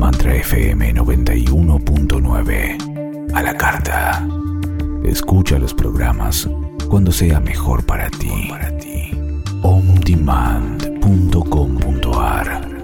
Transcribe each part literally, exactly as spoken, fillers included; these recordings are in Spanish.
Mantra F M noventa y uno punto nueve. A la carta. Escucha los programas cuando sea mejor para ti. on demand punto com punto a r.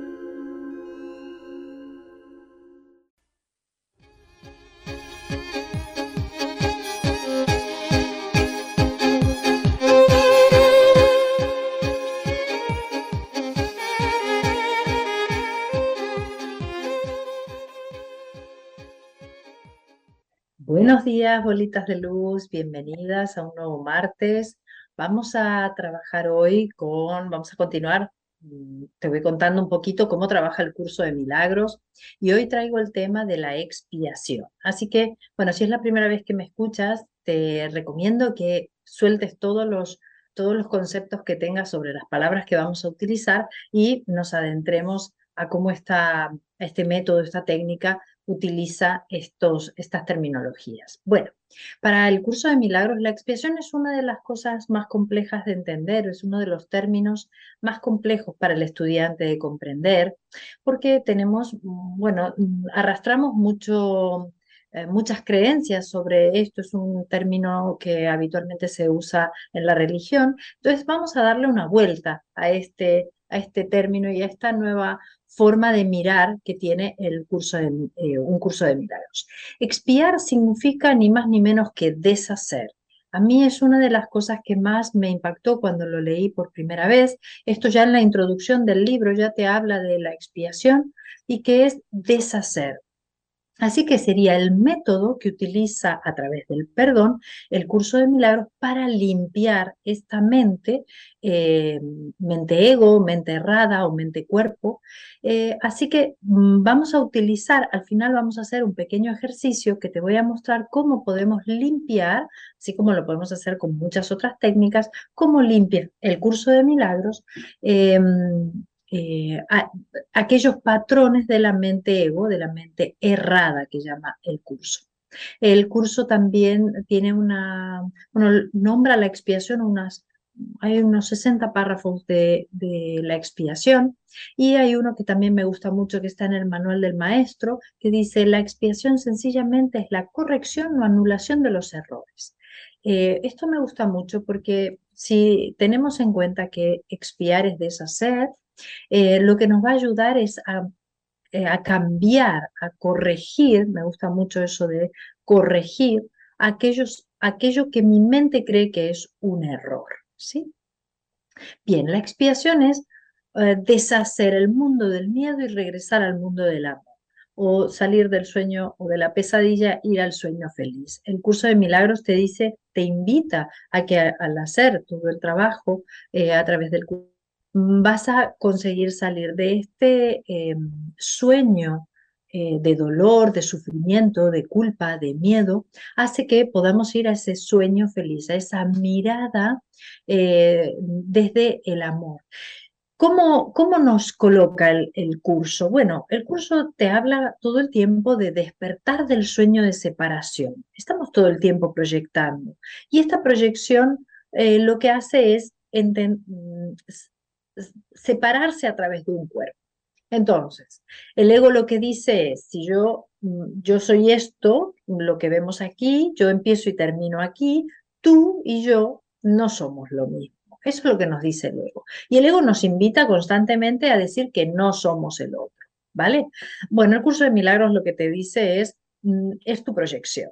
Buenos días, bolitas de luz, bienvenidas a un nuevo martes. Vamos a trabajar hoy con, vamos a continuar, mm, te voy contando un poquito cómo trabaja el curso de milagros y hoy traigo el tema de la expiación. Así que, bueno, si es la primera vez que me escuchas, te recomiendo que sueltes todos los, todos los conceptos que tengas sobre las palabras que vamos a utilizar y nos adentremos a cómo está este método, esta técnica utiliza estos, estas terminologías. Bueno, para el curso de milagros, la expiación es una de las cosas más complejas de entender, es uno de los términos más complejos para el estudiante de comprender, porque tenemos, bueno, arrastramos mucho, eh, muchas creencias sobre esto, es un término que habitualmente se usa en la religión, entonces vamos a darle una vuelta a este, a este término y a esta nueva forma de mirar que tiene el curso de, eh, un curso de milagros. Expiar significa ni más ni menos que deshacer. A mí es una de las cosas que más me impactó cuando lo leí por primera vez. Esto ya en la introducción del libro ya te habla de la expiación y que es deshacer. Así que sería el método que utiliza a través del perdón el curso de milagros para limpiar esta mente, eh, mente ego, mente errada o mente cuerpo. Eh, así que mm, vamos a utilizar, al final vamos a hacer un pequeño ejercicio que te voy a mostrar cómo podemos limpiar, así como lo podemos hacer con muchas otras técnicas, cómo limpia el curso de milagros. Eh, eh, a, aquellos patrones de la mente ego, de la mente errada que llama el curso. El curso también tiene una, bueno, nombra la expiación unas, hay unos sesenta párrafos de, de la expiación y hay uno que también me gusta mucho que está en el manual del maestro que dice la expiación sencillamente es la corrección o anulación de los errores. Eh, esto me gusta mucho porque si tenemos en cuenta que expiar es deshacer, eh, lo que nos va a ayudar es a, eh, a cambiar, a corregir, me gusta mucho eso de corregir aquellos, aquello que mi mente cree que es un error, ¿sí? Bien, la expiación es eh, deshacer el mundo del miedo y regresar al mundo del amor, o salir del sueño o de la pesadilla, ir al sueño feliz. El curso de milagros te dice, te invita a que a- al hacer todo el trabajo eh, a través del curso, vas a conseguir salir de este eh, sueño eh, de dolor, de sufrimiento, de culpa, de miedo, hace que podamos ir a ese sueño feliz, a esa mirada eh, desde el amor. ¿Cómo, cómo nos coloca el, el curso? Bueno, el curso te habla todo el tiempo de despertar del sueño de separación. Estamos todo el tiempo proyectando. Y esta proyección eh, lo que hace es enten- mm, s- s- separarse a través de un cuerpo. Entonces, el ego lo que dice es, si yo, mm, yo soy esto, lo que vemos aquí, yo empiezo y termino aquí, tú y yo no somos lo mismo. Eso es lo que nos dice el ego. Y el ego nos invita constantemente a decir que no somos el otro, ¿vale? Bueno, el curso de milagros lo que te dice es, mm, es tu proyección.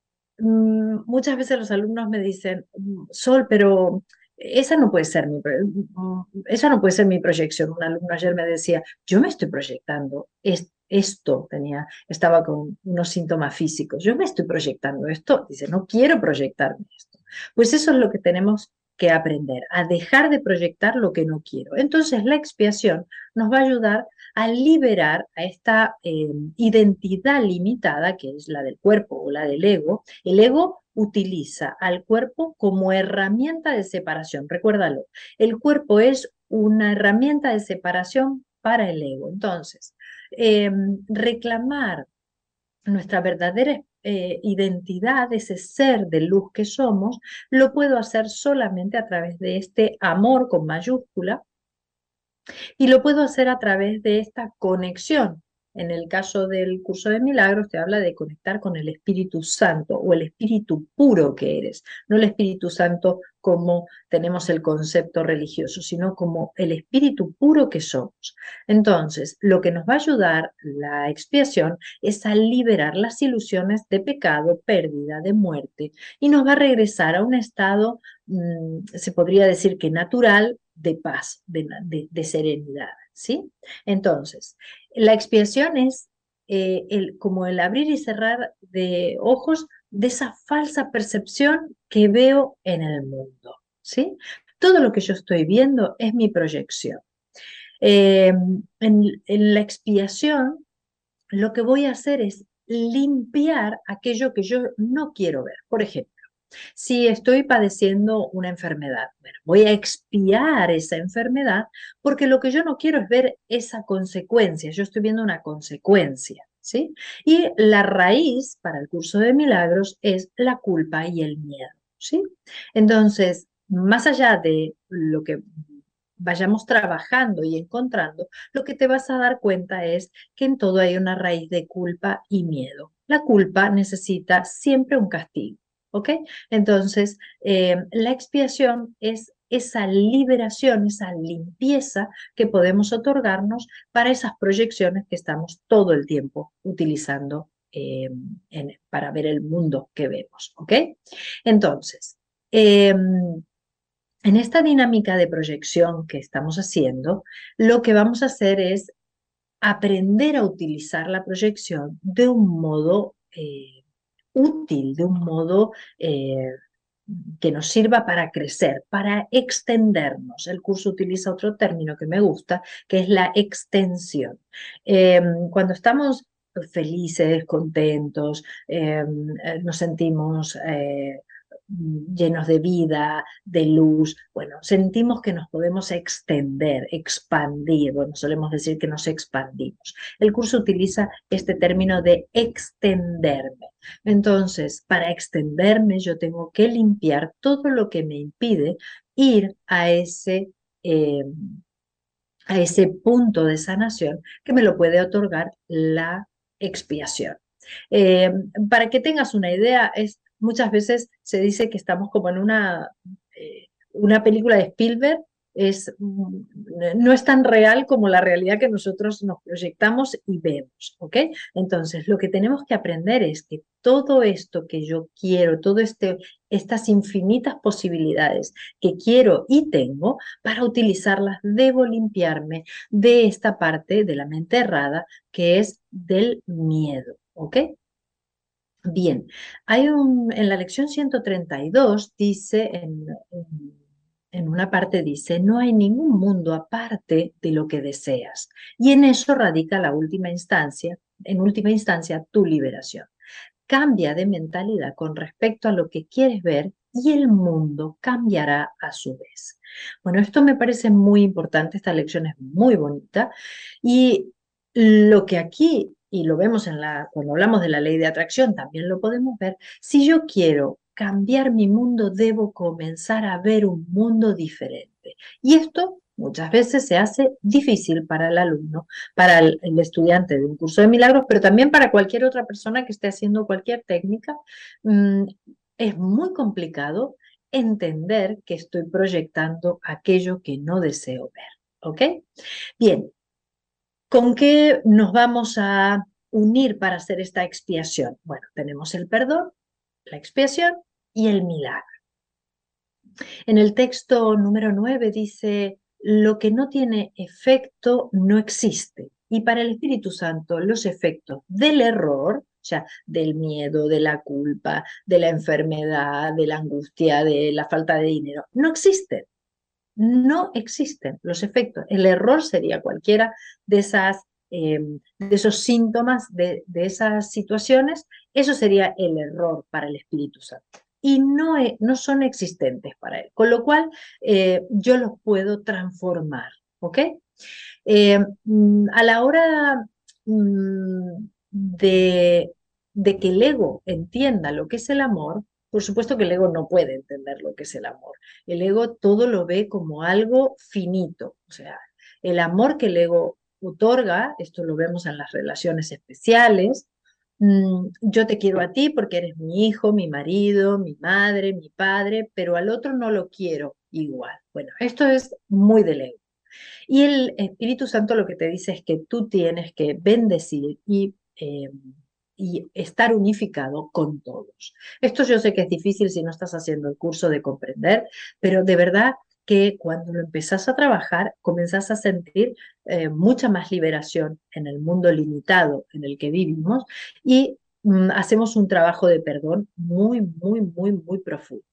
Mm, Muchas veces los alumnos me dicen, "Mm, Sol, pero esa no puede ser mi, pro- mm, esa no puede ser mi proyección". Un alumno ayer me decía, yo me estoy proyectando es- esto, tenía, estaba con unos síntomas físicos, yo me estoy proyectando esto, dice, no quiero proyectarme esto. Pues eso es lo que tenemos que aprender, a dejar de proyectar lo que no quiero. Entonces la expiación nos va a ayudar a liberar a esta eh, identidad limitada, que es la del cuerpo o la del ego. El ego utiliza al cuerpo como herramienta de separación. Recuérdalo, el cuerpo es una herramienta de separación para el ego. Entonces, eh, reclamar nuestra verdadera eh, identidad, ese ser de luz que somos, lo puedo hacer solamente a través de este amor con mayúscula y lo puedo hacer a través de esta conexión En el caso del curso de milagros te habla de conectar con el Espíritu Santo o el Espíritu puro que eres, no el Espíritu Santo como tenemos el concepto religioso, sino como el Espíritu puro que somos. Entonces, lo que nos va a ayudar la expiación es a liberar las ilusiones de pecado, pérdida, de muerte, y nos va a regresar a un estado, mmm, se podría decir que natural, de paz, de, de, de serenidad, ¿sí? Entonces, la expiación es eh, el, como el abrir y cerrar de ojos de esa falsa percepción que veo en el mundo, ¿sí? Todo lo que yo estoy viendo es mi proyección. Eh, en, en la expiación, lo que voy a hacer es limpiar aquello que yo no quiero ver. Por ejemplo, si estoy padeciendo una enfermedad, bueno, voy a expiar esa enfermedad porque lo que yo no quiero es ver esa consecuencia. Yo estoy viendo una consecuencia, ¿sí? Y la raíz para el curso de milagros es la culpa y el miedo, ¿sí? Entonces, más allá de lo que vayamos trabajando y encontrando, lo que te vas a dar cuenta es que en todo hay una raíz de culpa y miedo. La culpa necesita siempre un castigo. ¿Ok? Entonces, eh, la expiación es esa liberación, esa limpieza que podemos otorgarnos para esas proyecciones que estamos todo el tiempo utilizando eh, en, para ver el mundo que vemos. ¿Ok? Entonces, eh, en esta dinámica de proyección que estamos haciendo, lo que vamos a hacer es aprender a utilizar la proyección de un modo eh, útil, de un modo eh, que nos sirva para crecer, para extendernos. El curso utiliza otro término que me gusta, que es la extensión. Eh, cuando estamos felices, contentos, eh, nos sentimos eh, llenos de vida, de luz, bueno, sentimos que nos podemos extender, expandir, bueno, solemos decir que nos expandimos. El curso utiliza este término de extenderme. Entonces, para extenderme yo tengo que limpiar todo lo que me impide ir a ese, eh, a ese punto de sanación que me lo puede otorgar la expiación. Eh, para que tengas una idea, es, muchas veces se dice que estamos como en una, eh, una película de Spielberg, es, no es tan real como la realidad que nosotros nos proyectamos y vemos, ¿ok? Entonces, lo que tenemos que aprender es que todo esto que yo quiero, todo este, estas infinitas posibilidades que quiero y tengo, para utilizarlas debo limpiarme de esta parte de la mente errada que es del miedo, ¿ok? Bien, hay un, en la lección ciento treinta y dos dice, en, en, en una parte dice, no hay ningún mundo aparte de lo que deseas. Y en eso radica la última instancia, en última instancia, tu liberación. Cambia de mentalidad con respecto a lo que quieres ver y el mundo cambiará a su vez. Bueno, esto me parece muy importante, esta lección es muy bonita y lo que aquí, y lo vemos en la, cuando hablamos de la ley de atracción, también lo podemos ver, si yo quiero cambiar mi mundo, debo comenzar a ver un mundo diferente. Y esto muchas veces se hace difícil para el alumno, para el, el estudiante de un curso de milagros, pero también para cualquier otra persona que esté haciendo cualquier técnica. Mmm, es muy complicado entender que estoy proyectando aquello que no deseo ver. ¿Ok? Bien, ¿con qué nos vamos a unir para hacer esta expiación? Bueno, tenemos el perdón, la expiación y el milagro. En el texto número nueve dice, lo que no tiene efecto no existe. Y para el Espíritu Santo, los efectos del error, o sea, del miedo, de la culpa, de la enfermedad, de la angustia, de la falta de dinero, no existen. No existen los efectos. El error sería cualquiera de, esas, eh, de esos síntomas, de, de esas situaciones. Eso sería el error para el Espíritu Santo. Y no, es, no son existentes para él. Con lo cual, eh, yo los puedo transformar. ¿Ok? Eh, a la hora mm, de, de que el ego entienda lo que es el amor, por supuesto que el ego no puede entender lo que es el amor. El ego todo lo ve como algo finito. O sea, el amor que el ego otorga, esto lo vemos en las relaciones especiales, mm, yo te quiero a ti porque eres mi hijo, mi marido, mi madre, mi padre, pero al otro no lo quiero igual. Bueno, esto es muy del ego. Y el Espíritu Santo lo que te dice es que tú tienes que bendecir y, eh, y estar unificado con todos. Esto yo sé que es difícil si no estás haciendo el curso de comprender, pero de verdad que cuando lo empezás a trabajar, comenzás a sentir eh, mucha más liberación en el mundo limitado en el que vivimos y mm, hacemos un trabajo de perdón muy, muy, muy, muy profundo.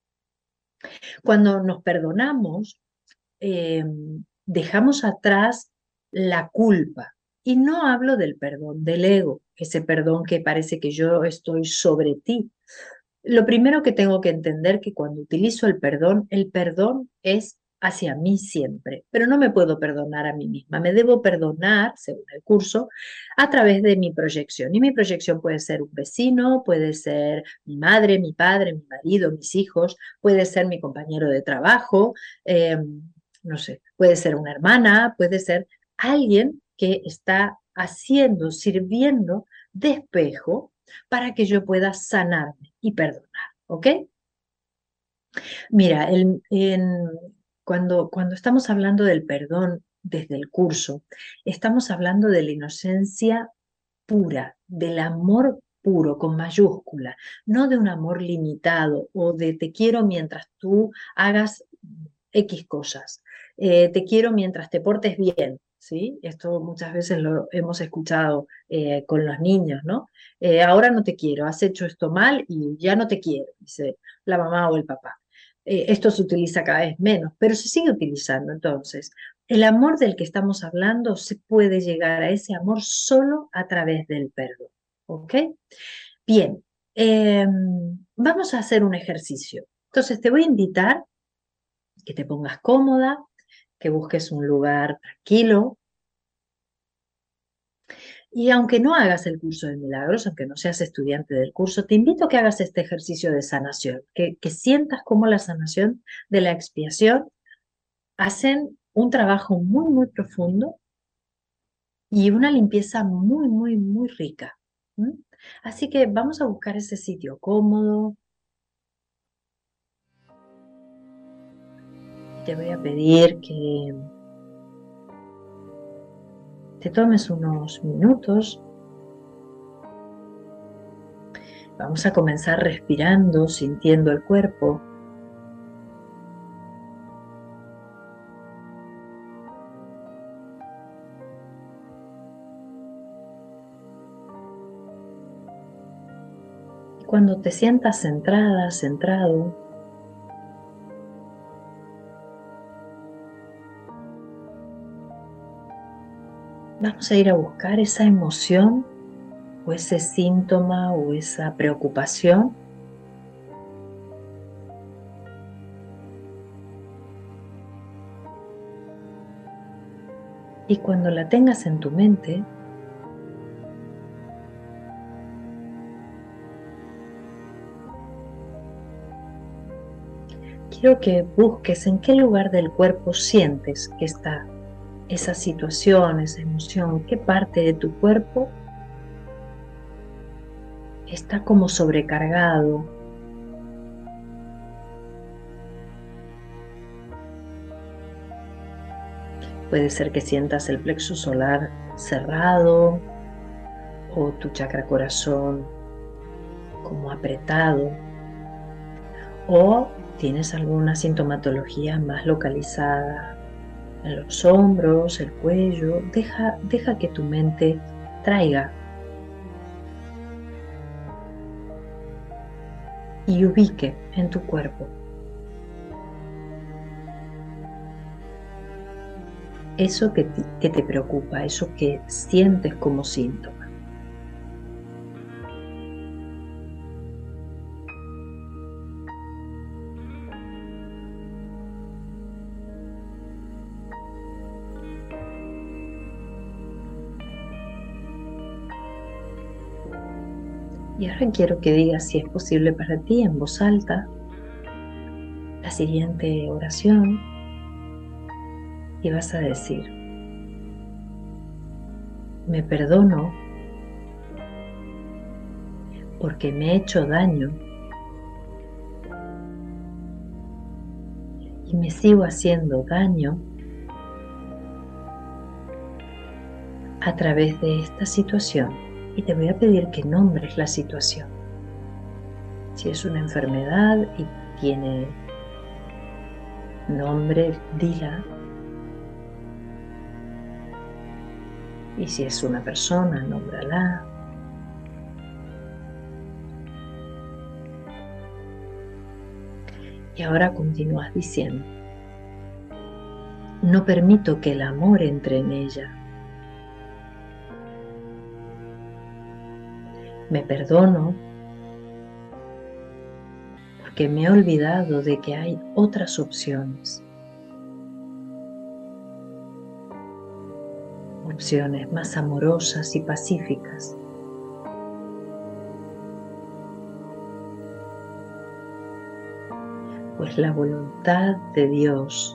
Cuando nos perdonamos, eh, dejamos atrás la culpa. Y no hablo del perdón del ego, ese perdón que parece que yo estoy sobre ti. Lo primero que tengo que entender que cuando utilizo el perdón, el perdón es hacia mí siempre, pero no me puedo perdonar a mí misma. Me debo perdonar, según el curso, a través de mi proyección. Y mi proyección puede ser un vecino, puede ser mi madre, mi padre, mi marido, mis hijos, puede ser mi compañero de trabajo, eh, no sé, puede ser una hermana, puede ser alguien que está haciendo, sirviendo de espejo para que yo pueda sanarme y perdonar, ¿ok? Mira, el- en- cuando, cuando estamos hablando del perdón desde el curso, estamos hablando de la inocencia pura, del amor puro con mayúscula, no de un amor limitado o de te quiero mientras tú hagas X cosas, eh, te quiero mientras te portes bien, ¿sí? Esto muchas veces lo hemos escuchado eh, con los niños, ¿no? Eh, ahora no te quiero, has hecho esto mal y ya no te quiero, dice la mamá o el papá. Eh, esto se utiliza cada vez menos, pero se sigue utilizando. Entonces, el amor del que estamos hablando se puede llegar a ese amor solo a través del perdón. ¿Ok? Bien, eh, vamos a hacer un ejercicio. Entonces, te voy a invitar que te pongas cómoda, que busques un lugar tranquilo. Y aunque no hagas el curso de milagros, aunque no seas estudiante del curso, te invito a que hagas este ejercicio de sanación, que, que sientas cómo la sanación de la expiación hacen un trabajo muy, muy profundo y una limpieza muy, muy, muy rica. ¿Mm? Así que vamos a buscar ese sitio cómodo. Te voy a pedir que te tomes unos minutos. Vamos a comenzar respirando, sintiendo el cuerpo. Y cuando te sientas centrada, centrado, vamos a ir a buscar esa emoción o ese síntoma o esa preocupación y cuando la tengas en tu mente, quiero que busques en qué lugar del cuerpo sientes que está esa situación, esa emoción, qué parte de tu cuerpo está como sobrecargado. Puede ser que sientas el plexo solar cerrado o tu chakra corazón como apretado, o tienes alguna sintomatología más localizada en los hombros, el cuello. Deja, deja que tu mente traiga y ubique en tu cuerpo eso que te, que te preocupa, eso que sientes como síntoma. Y ahora quiero que digas, si es posible para ti, en voz alta, la siguiente oración, y vas a decir: Me perdono porque me he hecho daño y me sigo haciendo daño a través de esta situación. Y te voy a pedir que nombres la situación. Si es una enfermedad y tiene nombre, dila. Y si es una persona, nómbrala. Y ahora continúas diciendo: no permito que el amor entre en ella. Me perdono porque me he olvidado de que hay otras opciones. Opciones más amorosas y pacíficas. Pues la voluntad de Dios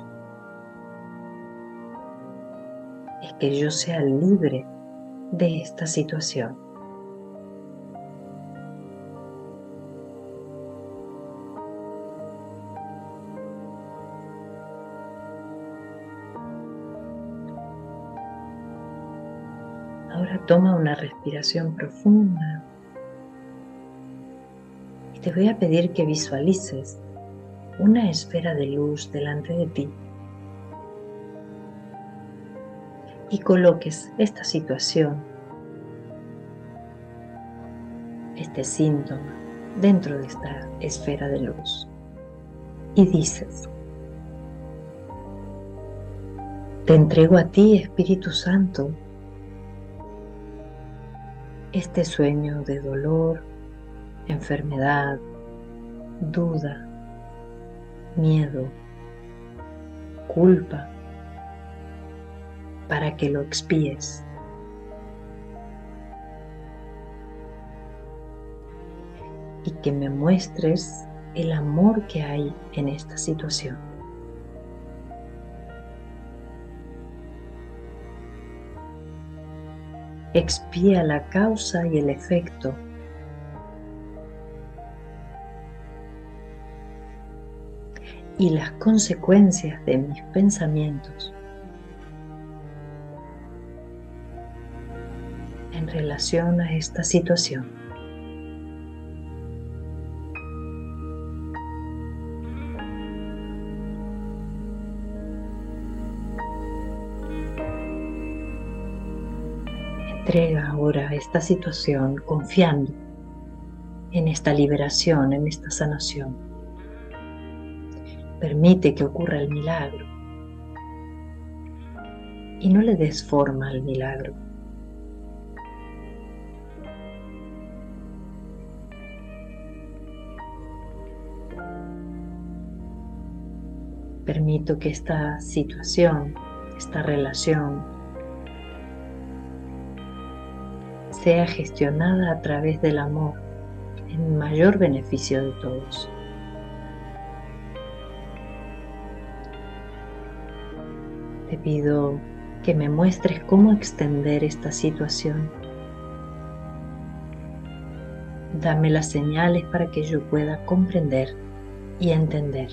es que yo sea libre de esta situación. Ahora toma una respiración profunda y te voy a pedir que visualices una esfera de luz delante de ti y coloques esta situación, este síntoma, dentro de esta esfera de luz. Y dices: te entrego a ti, Espíritu Santo, este sueño de dolor, enfermedad, duda, miedo, culpa, para que lo expíes. Y que me muestres el amor que hay en esta situación. Expía la causa y el efecto. Y las consecuencias de mis pensamientos en relación a esta situación. Entrega ahora esta situación confiando en esta liberación, en esta sanación. Permite que ocurra el milagro y no le des forma al milagro. Permito que esta situación, esta relación, sea gestionada a través del amor en mayor beneficio de todos. Te pido que me muestres cómo extender esta situación. Dame las señales para que yo pueda comprender y entender.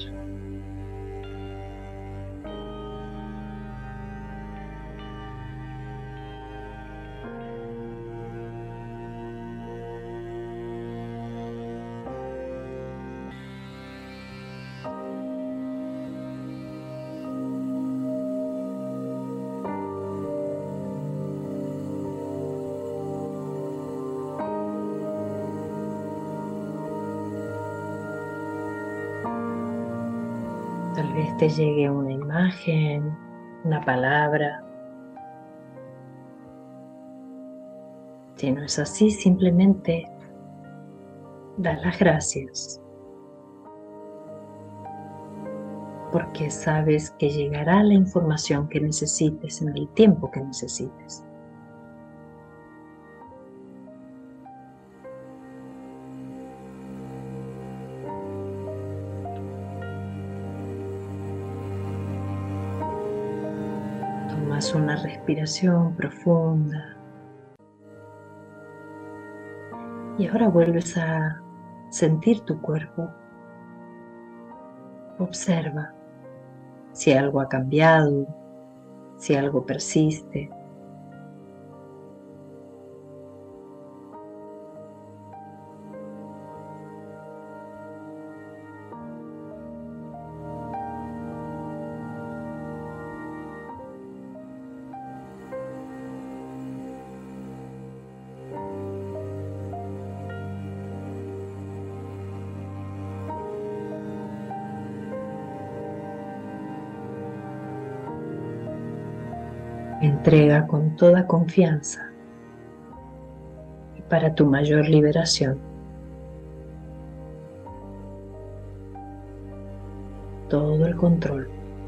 Tal vez te llegue una imagen, una palabra. Si no es así, simplemente da las gracias, porque sabes que llegará la información que necesites en el tiempo que necesites. Tomas una respiración profunda Y ahora vuelves a sentir tu cuerpo. Observa si algo ha cambiado, si algo persiste. Entrega con toda confianza y para tu mayor liberación todo el control.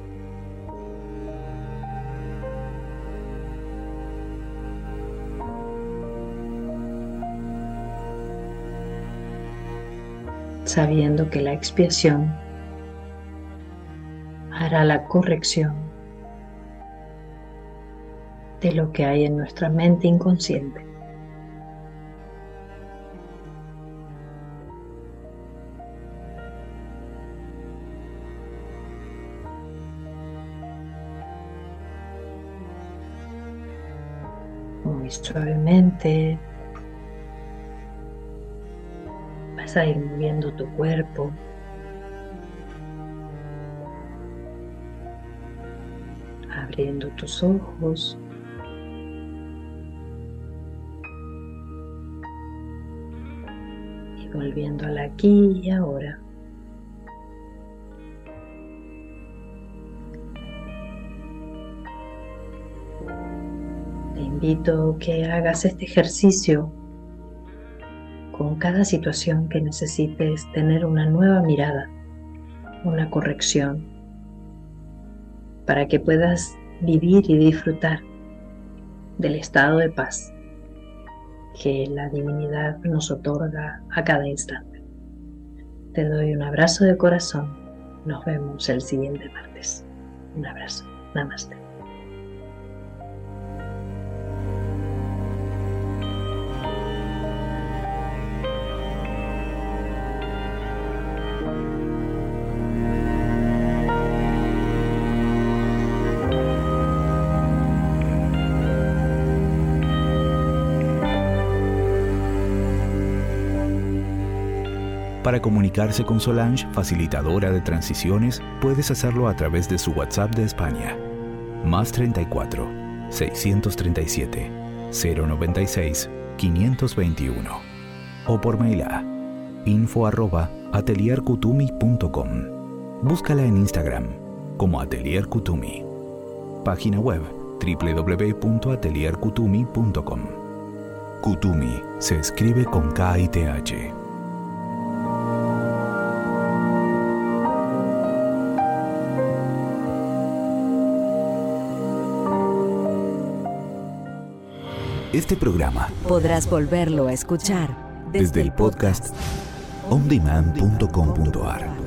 Sabiendo que la expiación hará la corrección de lo que hay en nuestra mente inconsciente. Muy suavemente vas a ir moviendo tu cuerpo, abriendo tus ojos. Volviendo al aquí y ahora. Te invito a que hagas este ejercicio con cada situación que necesites tener una nueva mirada, una corrección, para que puedas vivir y disfrutar del estado de paz que la divinidad nos otorga a cada instante. Te doy un abrazo de corazón. Nos vemos el siguiente martes. Un abrazo. Namaste. Para comunicarse con Solange, facilitadora de transiciones, puedes hacerlo a través de su WhatsApp de España, más treinta y cuatro, seiscientos treinta y siete, cero noventa y seis, quinientos veintiuno, o por mail a info arroba atelierkutumi punto com. Búscala en Instagram como Atelier Kutumi. Página web doble u doble u doble u punto atelier kutumi punto com. Kutumi se escribe con K y T H. Este programa podrás volverlo a escuchar desde, desde el podcast on demand punto com punto a r.